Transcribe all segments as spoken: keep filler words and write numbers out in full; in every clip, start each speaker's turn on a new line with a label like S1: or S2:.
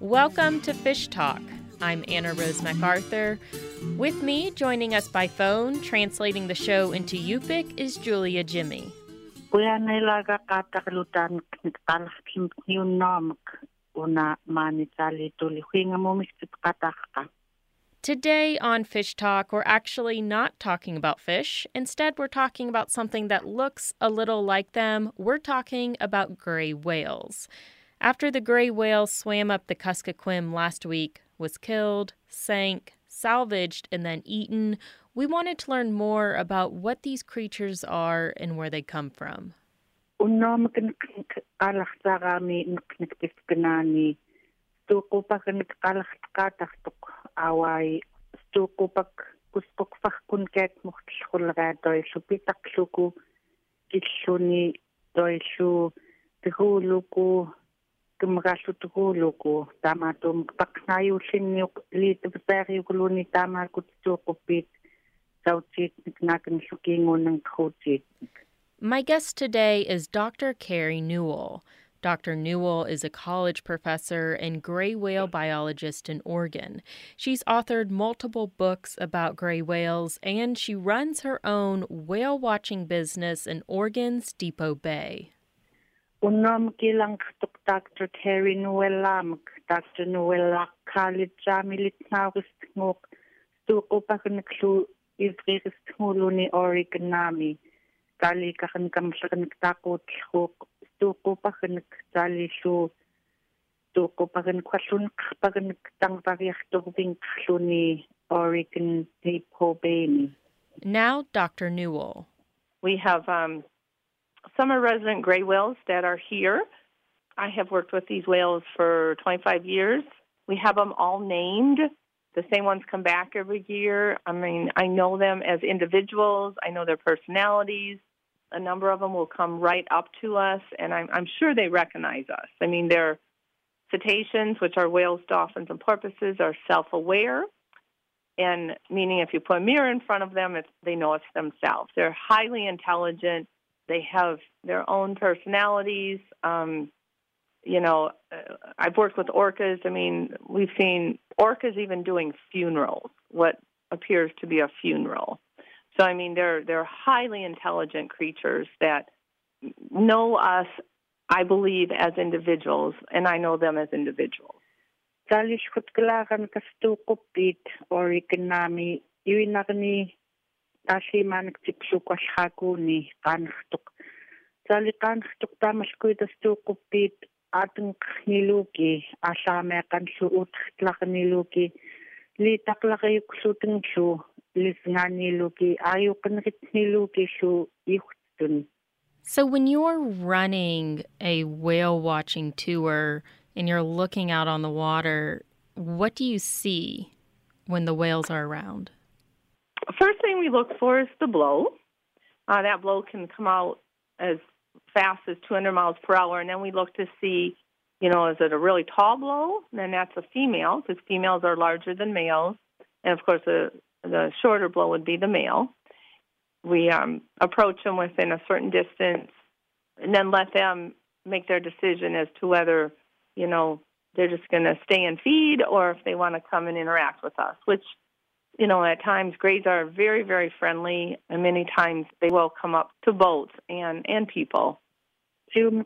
S1: Welcome to Fish Talk. I'm Anna Rose MacArthur. With me, joining us by phone, translating the show into Yupik, is Julia Jimmy. Today on Fish Talk, we're actually not talking about fish. Instead, we're talking about something that looks a little like them. We're talking about gray whales. After the gray whale swam up the Kuskokwim last week, was killed, sank, salvaged, and then eaten, we wanted to learn more about what these creatures are and where they come from. My guest today is Doctor Carrie Newell. Doctor Newell is a college professor and gray whale biologist in Oregon. She's authored multiple books about gray whales, and she runs her own whale-watching business in Oregon's Depot Bay.
S2: Unom kilang katuk Doctor Carrie Newell Doctor Newell College Milit Naurist Ngok Stuko Pakanaklu Ivris Huluni Oregon Nami Kali Kakan Kamshakan Takot Hook Stuko Pakanak Tali Shu Stuko Pakan Kwashun Pakan Tang Variach Doving Kluni Oregon Depot Bay.
S1: Now, Doctor Newell.
S3: We have um summer resident gray whales that are here. I have worked with these whales for twenty-five years. We have them all named. The same ones come back every year. I mean, I know them as individuals. I know their personalities. A number of them will come right up to us, and I'm, I'm sure they recognize us. I mean, they're cetaceans, which are whales, dolphins, and porpoises, are self-aware, and meaning if you put a mirror in front of them, it's, they know it's themselves. They're highly intelligent. They have their own personalities. Um, you know, uh, I've worked with orcas. I mean, we've seen orcas even doing funerals, what appears to be a funeral. So, I mean, they're they're highly intelligent creatures that know us, I believe, as individuals, and I know them as individuals.
S2: Tashi manik tipsu kwashakuni kanchtuk. Sali kanchtuk tamashkuy dastu kupit ateng niluki asame kanchu utklak niluki li taklak yuksuteng shu lisnga niluki ayu kanrit niluki shu yuktun.
S1: So when you're running a whale watching tour and you're looking out on the water, what do you see when the whales are around?
S3: First thing we look for is the blow. Uh, that blow can come out as fast as two hundred miles per hour, and then we look to see, you know, is it a really tall blow? Then that's a female, because females are larger than males. And, of course, the, the shorter blow would be the male. We um, approach them within a certain distance and then let them make their decision as to whether, you know, they're just going to stay and feed or if they want to come and interact with us, which, you know, at times grays are very, very friendly, and many times they will come up to boats and, and people.
S2: two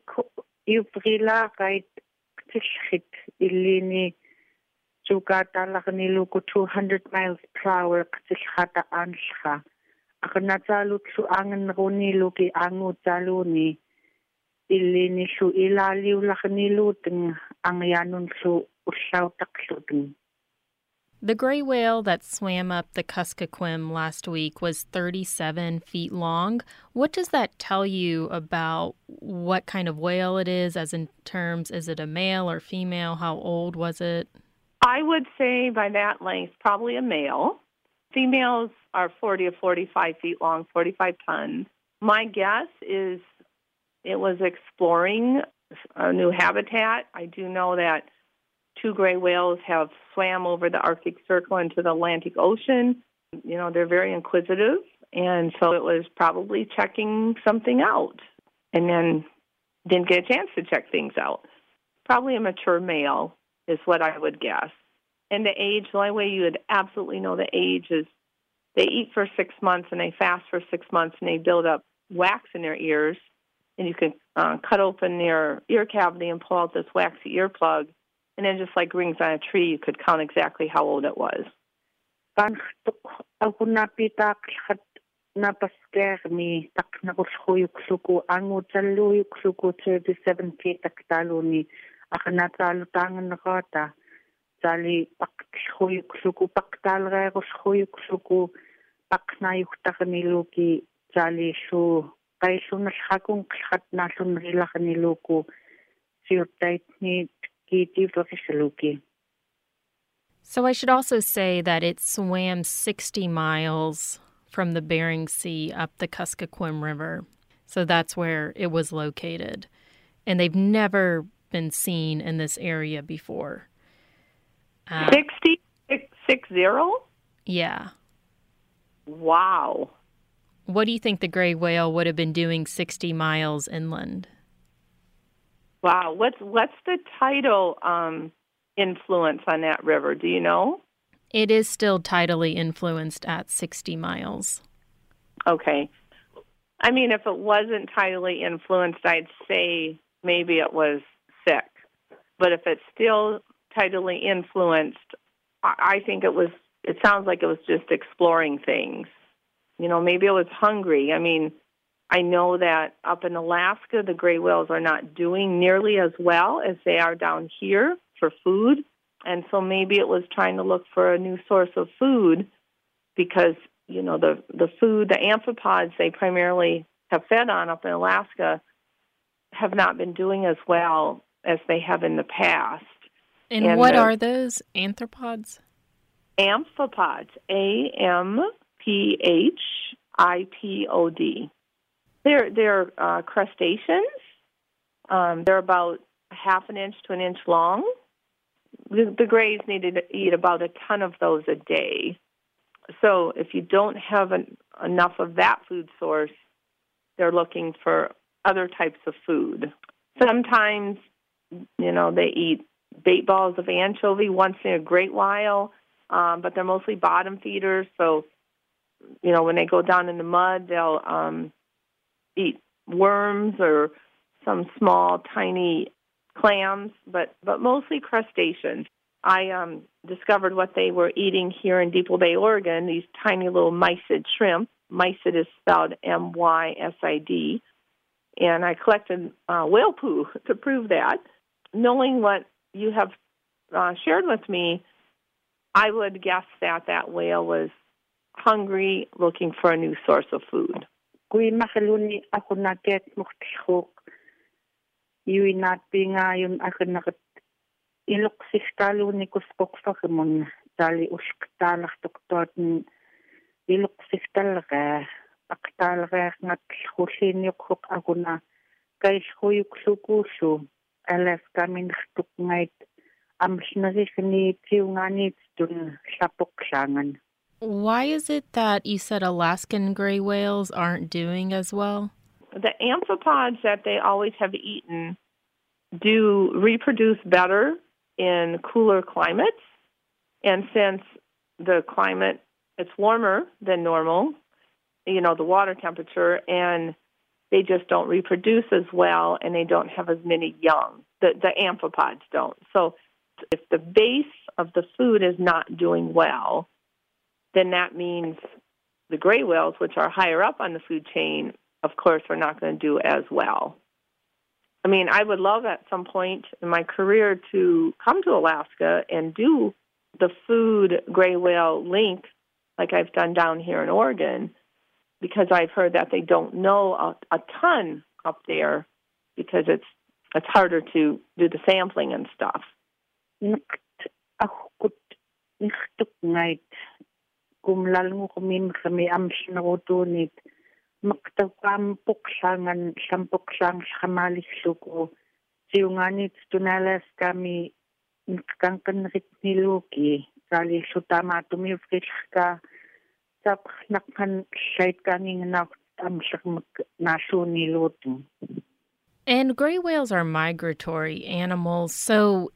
S2: hundred miles per hour kachishata anshha. Akanatalu tu angan roni luki angu taluni. Ilini shu ilaliu lakaniluting angyanun su ushautakluting.
S1: The gray whale that swam up the Kuskokwim last week was thirty-seven feet long. What does that tell you about what kind of whale it is, as in terms, is it a male or female? How old was it?
S3: I would say by that length, probably a male. Females are forty to forty-five feet long, forty-five tons. My guess is it was exploring a new habitat. I do know that two gray whales have swam over the Arctic Circle into the Atlantic Ocean. You know, they're very inquisitive, and so it was probably checking something out and then didn't get a chance to check things out. Probably a mature male. is what I would guess. And the age, the only way you would absolutely know the age is they eat for six months and they fast for six months and they build up wax in their ears. And you can uh, cut open their ear cavity and pull out this waxy earplug. And then just like rings on a tree, you could count exactly how old it was.
S2: Napaskermi taknakuskuyuksuku angutalluyuksuku thirty-seven feet taktaluni akanatalutangan nakata tali pakskuyuksuku paktalreruskuyuksuku paknayuktakaniluki tali su kaisunashakung khatnasunrilakaniluku siutaitni kitivakisaluki.
S1: So I should also say that it swam sixty miles from the Bering Sea up the Kuskokwim River. So that's where it was located. And they've never been seen in this area before.
S3: Uh, sixty? Six zero?
S1: Yeah.
S3: Wow.
S1: What do you think the gray whale would have been doing sixty miles inland?
S3: Wow. What's what's the tidal um, influence on that river? Do you know?
S1: It is still tidally influenced at sixty miles.
S3: Okay. I mean, if it wasn't tidally influenced, I'd say maybe it was sick. But if it's still tidally influenced, I think it was, it sounds like it was just exploring things. You know, maybe it was hungry. I mean, I know that up in Alaska, the gray whales are not doing nearly as well as they are down here for food. And so maybe it was trying to look for a new source of food because, you know, the, the food, the amphipods they primarily have fed on up in Alaska have not been doing as well as they have in the past.
S1: And, and what are those anthropods?
S3: Amphipods, A M P H I P O D. They're, they're uh, crustaceans. Um, they're about half an inch to an inch long. The, the grays need to eat about a ton of those a day. So if you don't have an, enough of that food source, they're looking for other types of food. Sometimes, you know, they eat bait balls of anchovy once in a great while, um, but they're mostly bottom feeders. So, you know, when they go down in the mud, they'll um, eat worms or some small, tiny clams, but, but mostly crustaceans. I um, discovered what they were eating here in Depot Bay, Oregon, these tiny little mysid shrimp. Mysid is spelled M Y S I D. And I collected uh, whale poo to prove that. Knowing what you have uh, shared with me, I would guess that that whale was hungry, looking for a new source of food.
S2: Yui not being iron, I could not ilok sistalunikus pokfakimon, Dali usktalach doctorn, ilok sistalre, aktalre, not husinuk aguna, Kais huyuksukusu, Alas coming to night, Amsnazikni, Tiunganit, Dun Shapoksangan.
S1: Why is it that you said Alaskan gray whales aren't doing as well?
S3: The amphipods that they always have eaten do reproduce better in cooler climates. And since the climate, it's warmer than normal, you know, the water temperature, and they just don't reproduce as well, and they don't have as many young. The, the amphipods don't. So if the base of the food is not doing well, then that means the gray whales, which are higher up on the food chain, of course, are not going to do as well. I mean, I would love at some point in my career to come to Alaska and do the food gray whale link like I've done down here in Oregon, because I've heard that they don't know a, a ton up there because it's it's harder to do the sampling and stuff.
S2: Magtawam puksangan siyang puksang samalisuko. Siyunganit tunalas kami kangkanrit niluki. Sali sutama tumifris ka sa nakkan siyait kanging naktam siyang naso niluto.
S1: And gray whales are migratory animals, so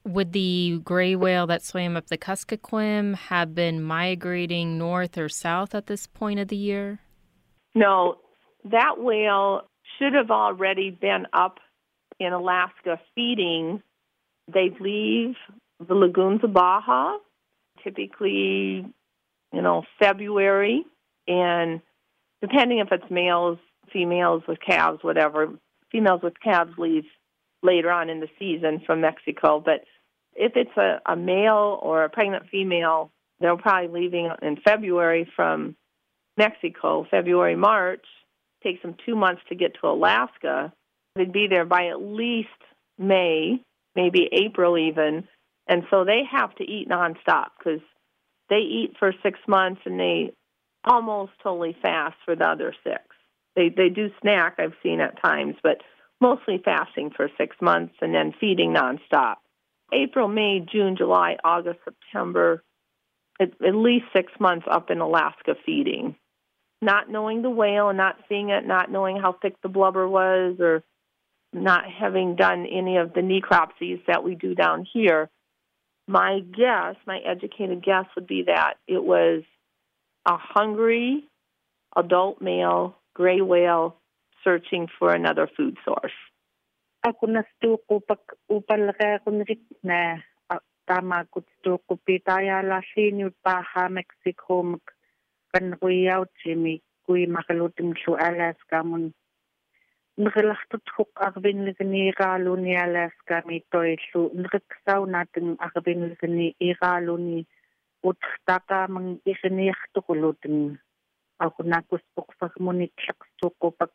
S1: Would the gray whale that swam up the Kuskokwim have been migrating north or south at this point of the year?
S3: No, that whale should have already been up in Alaska feeding. They leave the lagoons of Baja, typically, you know, February, and depending if it's males, females with calves, whatever, females with calves leave later on in the season from Mexico. But if it's a, a male or a pregnant female, they're probably leaving in February from Mexico, February, March. Takes them two months to get to Alaska. They'd be there by at least May, maybe April even. And so they have to eat nonstop because they eat for six months and they almost totally fast for the other six. They they do snack, I've seen at times, but mostly fasting for six months and then feeding nonstop. April, May, June, July, August, September, at, at least six months up in Alaska feeding. Not knowing the whale and not seeing it, not knowing how thick the blubber was, or not having done any of the necropsies that we do down here, my guess, my educated guess would be that it was a hungry adult male gray whale searching for another food source.
S2: Ako na stuko pag upalaka ako rit na tama ko stuko pitaya la sinut Baja Mexico kan kuyaw Jimmy kuy makaluting su Alaska mun naglahtut huk arbin ligni iralo ni Alaska mi toy su nagsaw natin arbin ligni iralo ni uttaka mang isini khtukulutin ako na gusto ko pagmunit stuko pag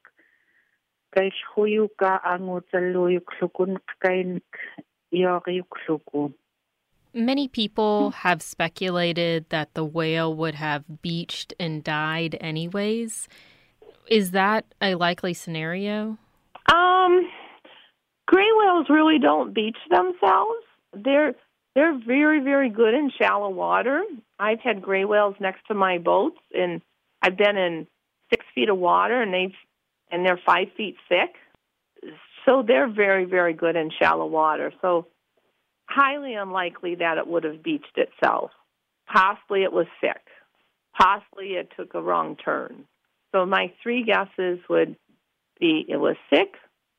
S2: kay huyu ka ang utaluyuk sukun kain yoriyuk suku.
S1: Many people have speculated that the whale would have beached and died anyways. Is that a likely scenario?
S3: Um, gray whales really don't beach themselves. They're they're very, very good in shallow water. I've had gray whales next to my boats, and I've been in six feet of water, and they've and they're five feet thick. So they're very, very good in shallow water. So highly unlikely that it would have beached itself. Possibly it was sick. Possibly it took a wrong turn. So my three guesses would be it was sick,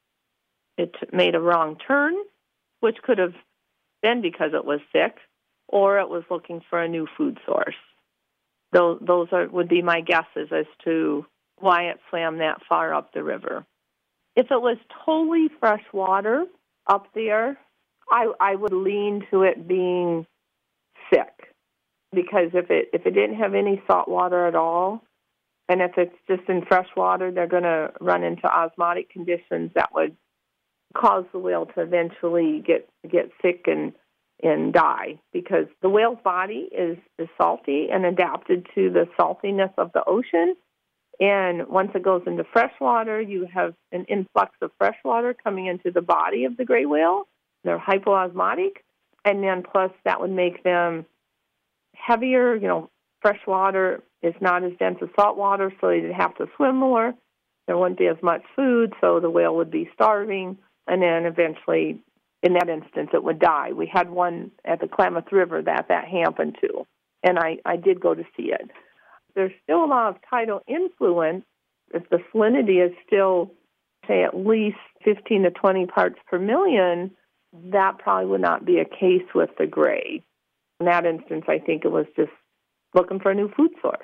S3: it made a wrong turn, which could have been because it was sick, or it was looking for a new food source. Those, those are, would be my guesses as to why it swam that far up the river. If it was totally fresh water up there, I, I would lean to it being sick, because if it if it didn't have any salt water at all, and if it's just in fresh water, they're going to run into osmotic conditions that would cause the whale to eventually get get sick and and die, because the whale's body is, is salty and adapted to the saltiness of the ocean. And once it goes into fresh water, you have an influx of fresh water coming into the body of the gray whale. They're hypoosmotic, and then plus that would make them heavier. You know, fresh water is not as dense as salt water, so they'd have to swim more. There wouldn't be as much food, so the whale would be starving, and then eventually, in that instance, it would die. We had one at the Klamath River that that happened to, and I, I did go to see it. There's still a lot of tidal influence. If the salinity is still, say, at least fifteen to twenty parts per million, that probably would not be a case with the gray. In that instance, I think it was just looking for a new food source.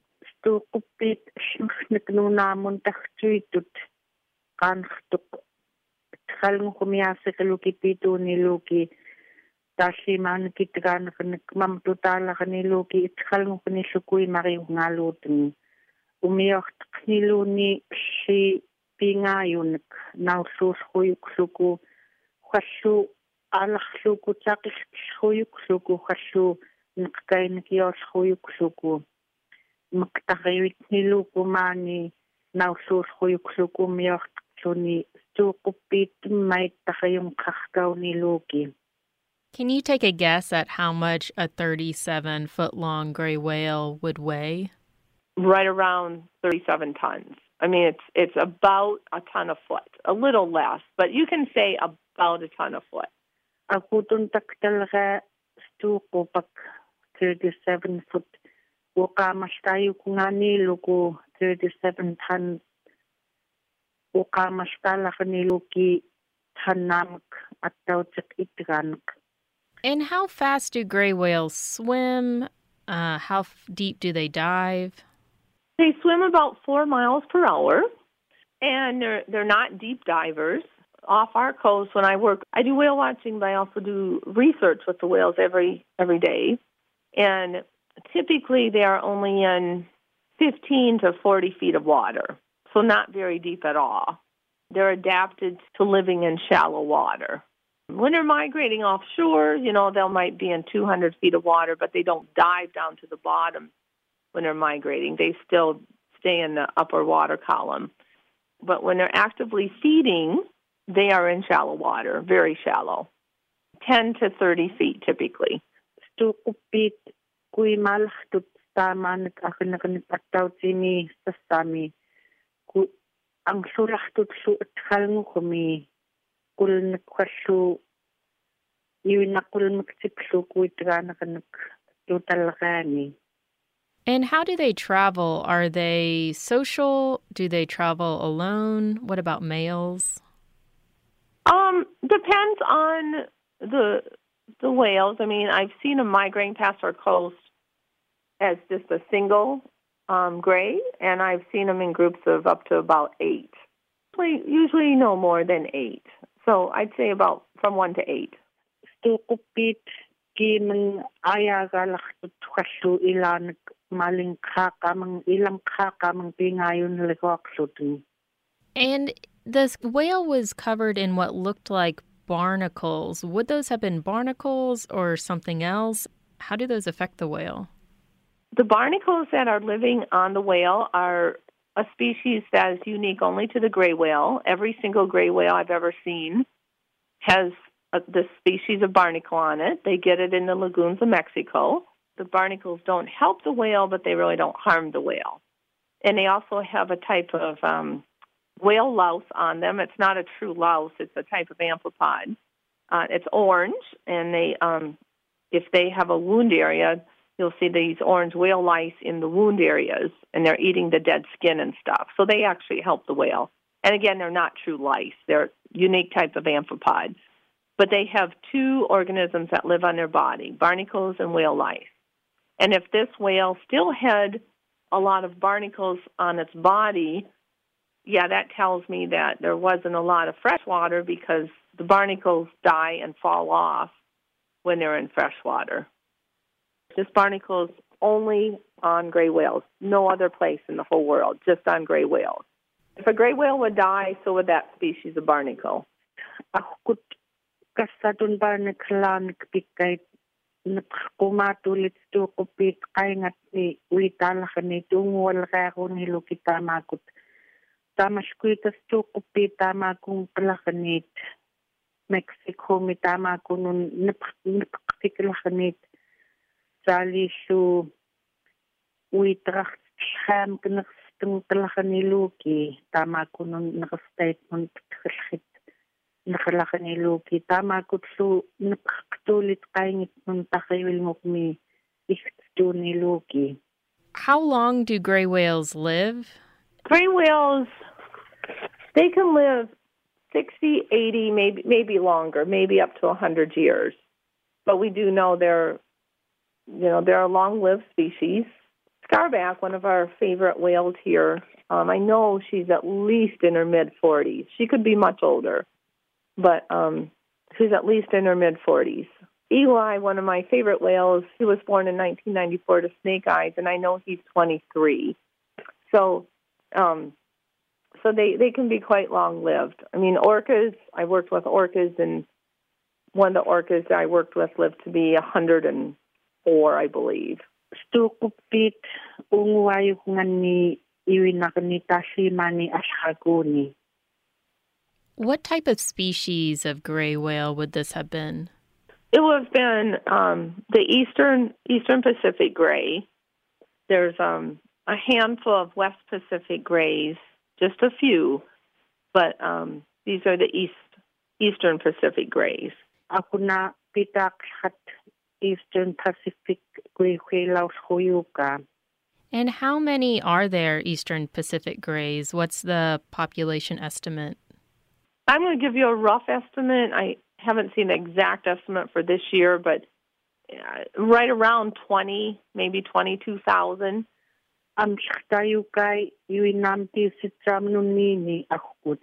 S2: Tashi man kitgan kan mam total kan loki itkhalng kan sukui mari ngaluteng umiyak kniluni shi pingayun naw sus huyuk suku khashu al khluku takis huyuk suku khashu nkain kiyos huyuk suku maktagayit niluku mani naw sus huyuk suku miyak suni sukupit may takayong kakkaw niluki.
S1: Can you take a guess at how much a thirty-seven foot long gray whale would weigh?
S3: Right around thirty-seven tons. I mean, it's it's about a ton a foot, a little less, but you can say about a ton a foot.
S2: Akutun taktalga stuko pak thirty-seven foot. Ukamashtayu kungani luku thirty-seven tons. Ukamashtala kaniluki tanamak at tautik itganak.
S1: And how fast do gray whales swim? Uh, how f- deep do they dive?
S3: They swim about four miles per hour, and they're they're not deep divers. Off our coast, when I work, I do whale watching, but I also do research with the whales every every day. And typically, they are only in fifteen to forty feet of water, so not very deep at all. They're adapted to living in shallow water. When they're migrating offshore, you know, they might be in two hundred feet of water, but they don't dive down to the bottom when they're migrating. They still stay in the upper water column. But when they're actively feeding, they are in shallow water, very shallow, ten to thirty feet typically.
S2: Stukupit kui malhtut taman akanakanipattautini sasami ku ang sulahtut su atkalngu kumi kulnakwasu iwinakulmaksipsu kuitranakanuk tutalagani.
S1: And how do they travel? Are they social? Do they travel alone? What about males?
S3: Um, depends on the the whales. I mean, I've seen them migrating past our coast as just a single um, gray, and I've seen them in groups of up to about eight. Usually, usually no more than eight. So I'd say about from one to eight.
S2: Stukupit kiman ayagalakhtut khassu ilanak maling khakamang ilam khakamang pingayon lekwaksutun.
S1: And this whale was covered in what looked like barnacles. Would those have been barnacles or something else? How do those affect the whale?
S3: The barnacles that are living on the whale are a species that is unique only to the gray whale. Every single gray whale I've ever seen has a, this species of barnacle on it. They get it in the lagoons of Mexico. The barnacles don't help the whale, but they really don't harm the whale. And they also have a type of um, whale louse on them. It's not a true louse. It's a type of amphipod. Uh, it's orange, and they, um, if they have a wound area, you'll see these orange whale lice in the wound areas, and they're eating the dead skin and stuff. So they actually help the whale. And again, they're not true lice. They're a unique type of amphipod. But they have two organisms that live on their body, barnacles and whale lice. And if this whale still had a lot of barnacles on its body, yeah, that tells me that there wasn't a lot of fresh water because the barnacles die and fall off when they're in fresh water. This barnacle is only on gray whales, no other place in the whole world, just on gray whales. If a gray whale would die, so would that species of barnacle.
S2: Akut kasadun barnaclanik pikay nakkumatulit sto kupit kaingat ni uitalakani tungwal kako ni lukita makut. Tamaskuitas sto kupit tamakung palakanit. Mexico mi tamakunun napaktiklakanit. Sali su uitracht scham knastung talakani luki tamakunun nakastatement tkhit. Nakalakani luki tamakut su napaktulit kaingit nun takayil ngukmi iktu ni luki.
S1: How long do gray whales live?
S3: Gray whales, they can live sixty, eighty, maybe maybe longer, maybe up to one hundred years. But we do know they're, you know, they're a long-lived species. Scarback, one of our favorite whales here, um, I know she's at least in her mid-forties. She could be much older, but um, she's at least in her mid-forties. Eli, one of my favorite whales, he was born in nineteen ninety-four to snake eyes, and I know he's twenty-three. So um, so they, they can be quite long-lived. I mean, orcas, I worked with orcas, and one of the orcas that I worked with lived to be one hundred four, I believe.
S2: Stukupit unguayu ngani iwinakani tashimani ashaguni.
S1: What type of species of gray whale would this have been?
S3: It would have been um, the eastern eastern Pacific gray. There's um, a handful of West Pacific grays, just a few, but um, these are the east eastern Pacific grays.
S2: Ako na pitakhat Eastern Pacific gray whale huyuka.
S1: And how many are there Eastern Pacific grays? What's the population estimate?
S3: I'm going to give you a rough estimate. I haven't seen the exact estimate for this year, but uh, right around twenty, maybe twenty-two thousand.
S2: Am shktayukay yuinamti sitramnunini akut.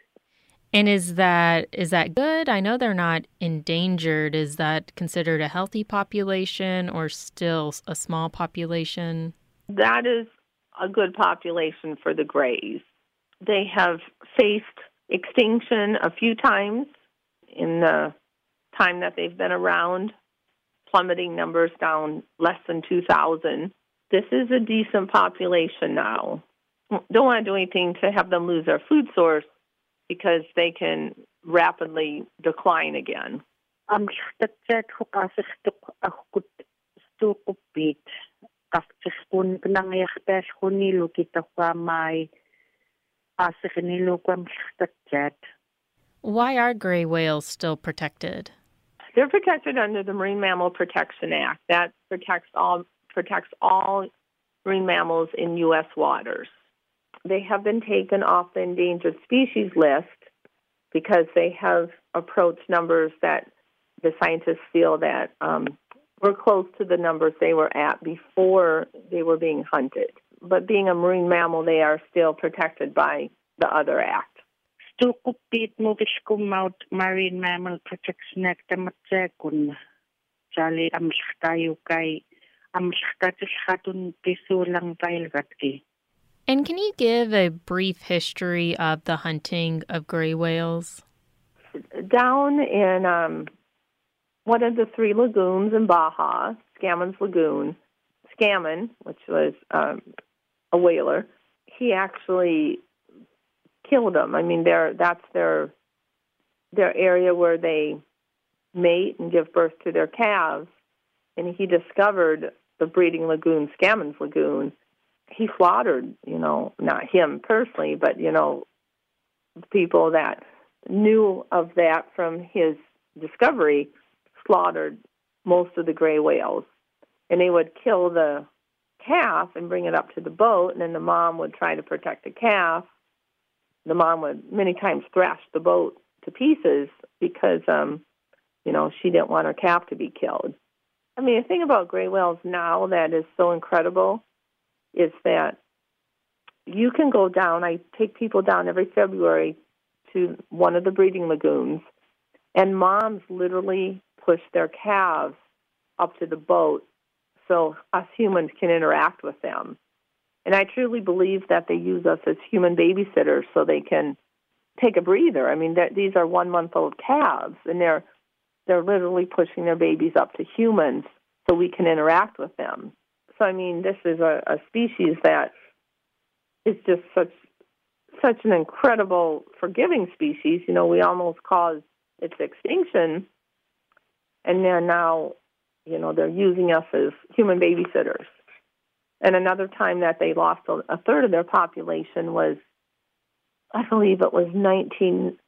S1: And is that is that good? I know they're not endangered. Is that considered a healthy population or still a small population?
S3: That is a good population for the grays. They have faced extinction a few times in the time that they've been around, plummeting numbers down less than two thousand. This is a decent population now. Don't want to do anything to have them lose their food source because they can rapidly decline again.
S2: Am shtatchat hukasik akut stukupit. Kaftiskun knangayaktas hunilu kita kwamay asikinilu kwam shtatchat.
S1: Why are gray whales still protected?
S3: They're protected under the Marine Mammal Protection Act. That protects all protects all marine mammals in U S waters. They have been taken off the endangered species list because they have approached numbers that the scientists feel that um, were close to the numbers they were at before they were being hunted. But being a marine mammal, they are still protected by the other act.
S2: Stukupit muvishkumaut Marine Mammal Protection Act amatsekun. Jali am shtayukay am shtatishhatun pisulang vailgatki.
S1: And can you give a brief history of the hunting of gray whales?
S3: Down in um, one of the three lagoons in Baja, Scammons Lagoon, Scammon, which was um, a whaler, he actually killed them. I mean, they're, that's their their area where they mate and give birth to their calves. And he discovered the breeding lagoon, Scammons Lagoon. He slaughtered, you know, not him personally, but, you know, people that knew of that from his discovery slaughtered most of the gray whales. And they would kill the calf and bring it up to the boat, and then the mom would try to protect the calf. The mom would many times thrash the boat to pieces because, um, you know, she didn't want her calf to be killed. I mean, the thing about gray whales now that is so incredible is that you can go down. I take people down every February to one of the breeding lagoons, and moms literally push their calves up to the boat so us humans can interact with them. And I truly believe that they use us as human babysitters so they can take a breather. I mean, these are one-month-old calves, and they're they're literally pushing their babies up to humans so we can interact with them. So, I mean, this is a, a species that is just such such an incredible, forgiving species. You know, we almost caused its extinction, and then now, you know, they're using us as human babysitters. And another time that they lost a, a third of their population was, I believe it was nineteen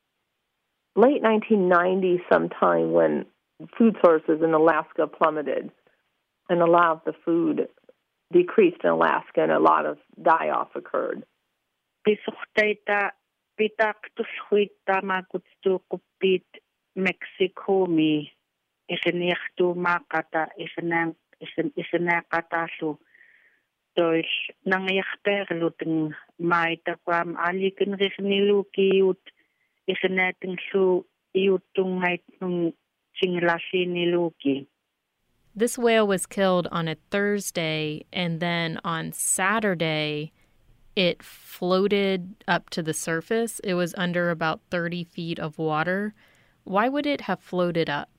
S3: late nineteen ninety sometime when food sources in Alaska plummeted. And a lot of the food decreased in Alaska, and a lot of die-off occurred.
S2: Pisuktaita pitaktushuita makutstukupit Mexico mi ikiniaktu makata ikinang ikinakatasu toish nangayakperluting maitakwam alikin riknilukiut ikinating su iutungait nung chinglasiniluki.
S1: This whale was killed on a Thursday, and then on Saturday, it floated up to the surface. It was under about thirty feet of water. Why would it have floated up?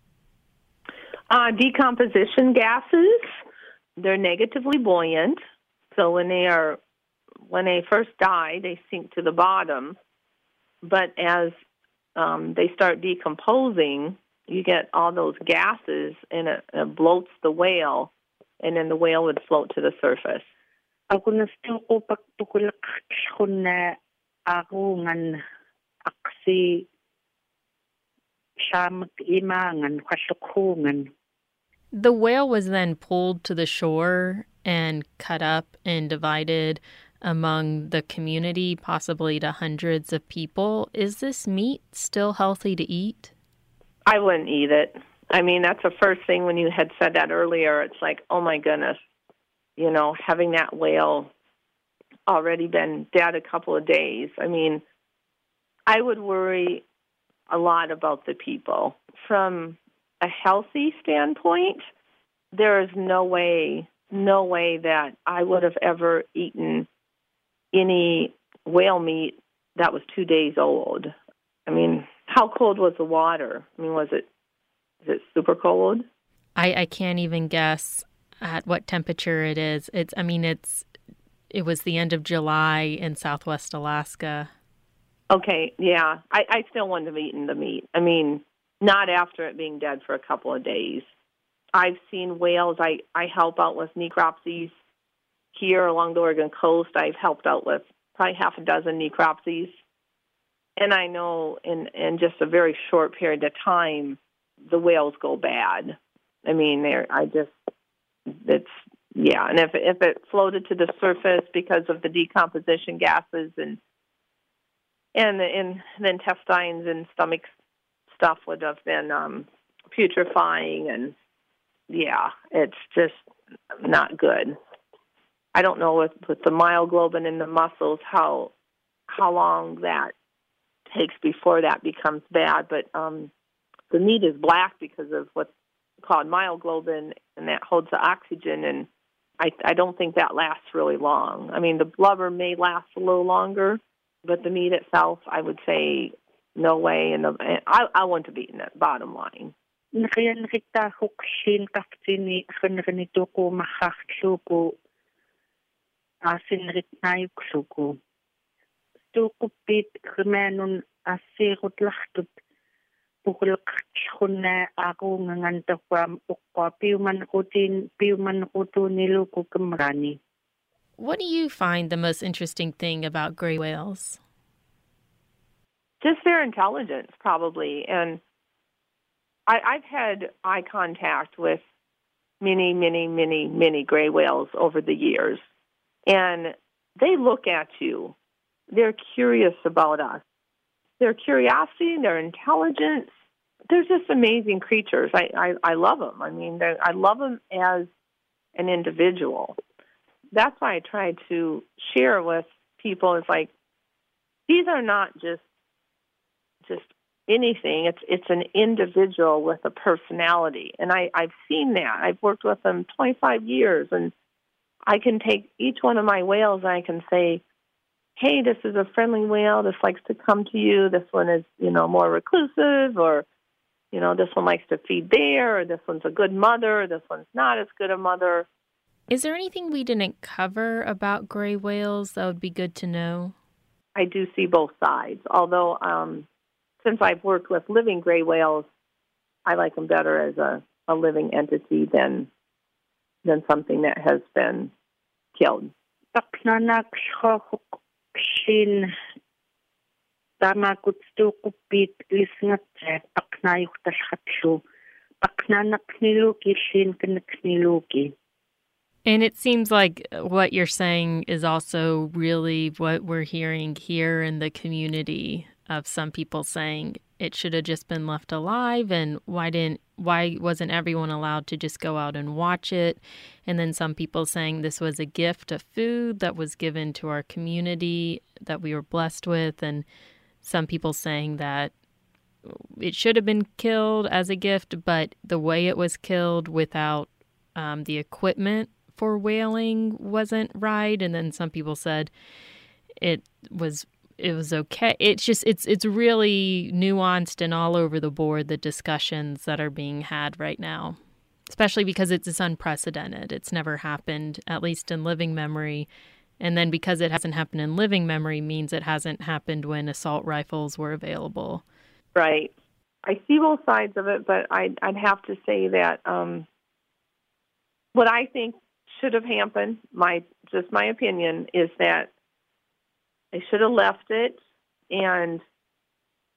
S3: Uh, decomposition gases. They're negatively buoyant. So when they are, when they first die, they sink to the bottom. But as um, they start decomposing, you get all those gases, and it, it bloats the whale, and then the whale would float to the surface.
S2: Ako nastuko pagtukulak na ako ngan aksi Shamag imangan, kwaslukungan.
S1: The whale was then pulled to the shore and cut up and divided among the community, possibly to hundreds of people. Is this meat still healthy to eat?
S3: I wouldn't eat it. I mean, that's the first thing when you had said that earlier. It's like, oh my goodness, you know, having that whale already been dead a couple of days. I mean, I would worry a lot about the people. From a healthy standpoint, there is no way, no way that I would have ever eaten any whale meat that was two days old. I mean, how cold was the water? I mean, was it, is it super cold?
S1: I, I can't even guess at what temperature it is. It's, I mean, it's, it was the end of July in Southwest Alaska.
S3: Okay, yeah. I, I still wouldn't have eaten the meat. I mean, not after it being dead for a couple of days. I've seen whales. I, I help out with necropsies here along the Oregon coast. I've helped out with probably half a dozen necropsies. And I know in, in just a very short period of time, the whales go bad. I mean, they're, I just, it's, yeah. And if, if it floated to the surface because of the decomposition gases and and the, and the intestines and stomach stuff would have been um, putrefying, and yeah, it's just not good. I don't know with, with the myoglobin in the muscles how how long that takes before that becomes bad, but um, the meat is black because of what's called myoglobin, and that holds the oxygen, and I, I don't think that lasts really long. I mean, the blubber may last a little longer, but the meat itself, I would say, no way. And I, I want to be in that bottom line.
S2: Nrian rita hukshin kaftini khanrani toko mahakluku asin ritnayuk suku. Toko pit kremenun asirut lachtut pukul khunna aku nganta kwam ukwa piuman rutin piuman rutuniluku kemrani.
S1: What do you find the most interesting thing about gray whales?
S3: Just their intelligence, probably. And I, I've had eye contact with many, many, many, many gray whales over the years. And they look at you. They're curious about us. Their curiosity, their intelligence, they're just amazing creatures. I, I, I love them. I mean, I love them as an individual. That's why I try to share with people. It's like, these are not just just anything. It's it's an individual with a personality. And I, I've seen that. I've worked with them twenty-five years, and I can take each one of my whales and I can say, hey, this is a friendly whale. This likes to come to you. This one is, you know, more reclusive, or, you know, this one likes to feed there, or this one's a good mother, or this one's not as good a mother.
S1: Is there anything we didn't cover about gray whales that would be good to know?
S3: I do see both sides, although um, since I've worked with living gray whales, I like them better as a, a living entity than than something that has been killed.
S1: And it seems like what you're saying is also really what we're hearing here in the community, of some people saying it should have just been left alive, and why didn't why wasn't everyone allowed to just go out and watch it? And then some people saying this was a gift of food that was given to our community that we were blessed with, and some people saying that it should have been killed as a gift, but the way it was killed without um, the equipment for whaling wasn't right. And then some people said it was it was okay. It's just it's it's really nuanced and all over the board, the discussions that are being had right now, especially because it's, it's unprecedented. It's never happened, at least in living memory. And then because it hasn't happened in living memory means it hasn't happened when assault rifles were available.
S3: Right. I see both sides of it, but I'd, I'd have to say that um, what I think should have happened, my just my opinion, is that they should have left it and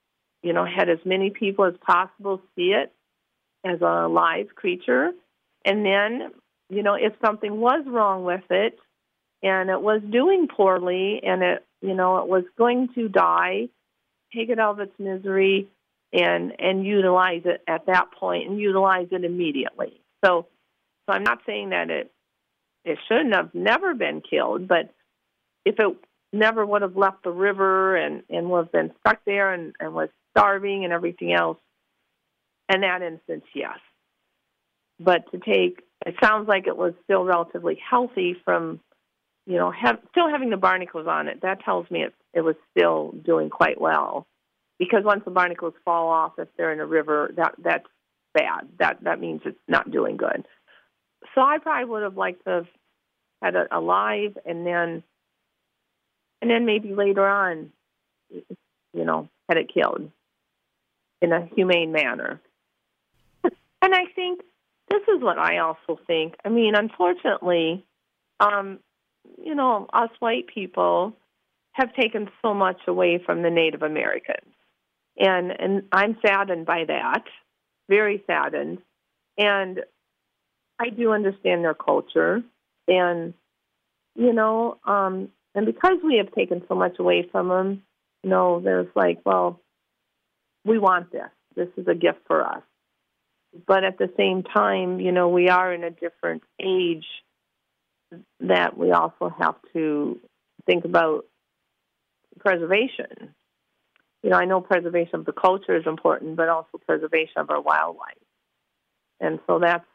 S3: you know, had as many people as possible see it as a live creature. And then, you know, if something was wrong with it and it was doing poorly and it, you know, it was going to die, take it out of its misery and, and utilize it at that point and utilize it immediately. So, so I'm not saying that it, it shouldn't have never been killed, but if it never would have left the river and, and would have been stuck there and, and was starving and everything else, in that instance, yes. But to take, it sounds like it was still relatively healthy from, you know, have, still having the barnacles on it. That tells me it, it was still doing quite well. Because once the barnacles fall off, if they're in a river, that that's bad. That that means it's not doing good. So I probably would have liked to have had it alive and then, and then maybe later on, you know, had it killed in a humane manner. And I think this is what I also think. I mean, unfortunately, um, you know, us white people have taken so much away from the Native Americans. And and I'm saddened by that, very saddened. And I do understand their culture. And, you know, um, and because we have taken so much away from them, you know, there's like, well, we want this. This is a gift for us. But at the same time, you know, we are in a different age that we also have to think about preservation. You know, I know preservation of the culture is important, but also preservation of our wildlife. And so that's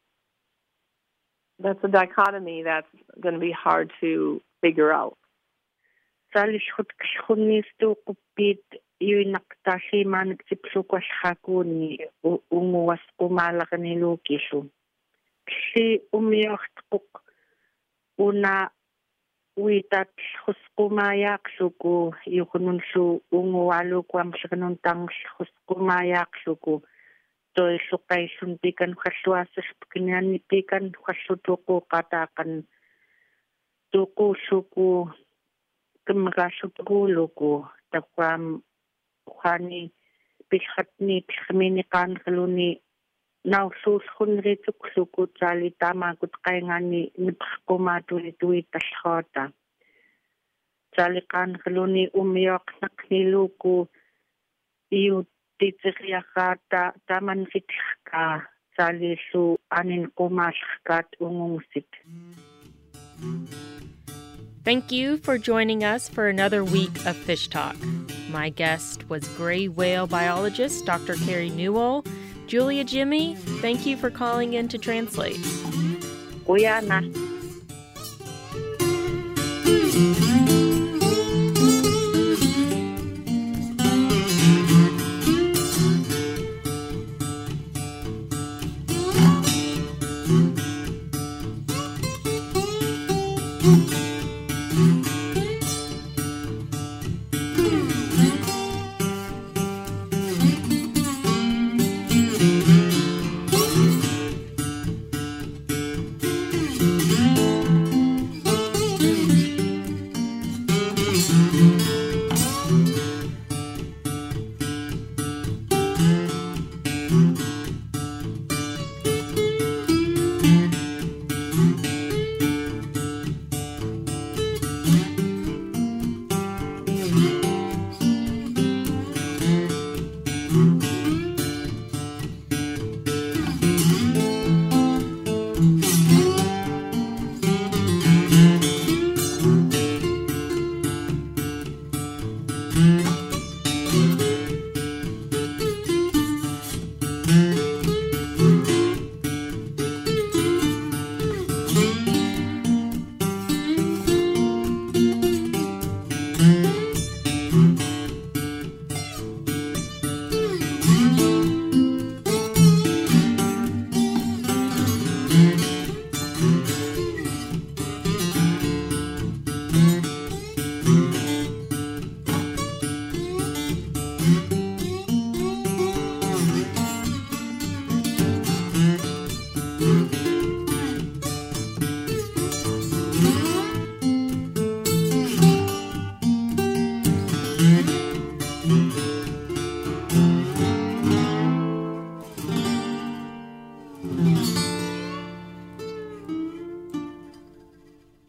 S3: that's a dichotomy that's going to be hard to figure out.
S2: Una witat khuskumayak suku yukunun su ungualu kwam shakanun tang khuskumayak suku toy sukay suntikan khaswasis pkinyan pikan khasutuku katakan tuku suku kemrasutuluku takwam khani pishatni pkhminikan khuluni now sus hundred suku jali tama kut kaingani nipkhkoma tuli tui tashota jali kan khuluni umyok nakniluku iu titsriakata taman fitka jali su anin kumashkat ungungsit.
S1: Thank you for joining us for another week of Fish Talk. My guest was gray whale biologist Doctor Carrie Newell. Julia Jimmy, thank you for calling in to translate.
S2: Uyana.
S4: Mm-hmm.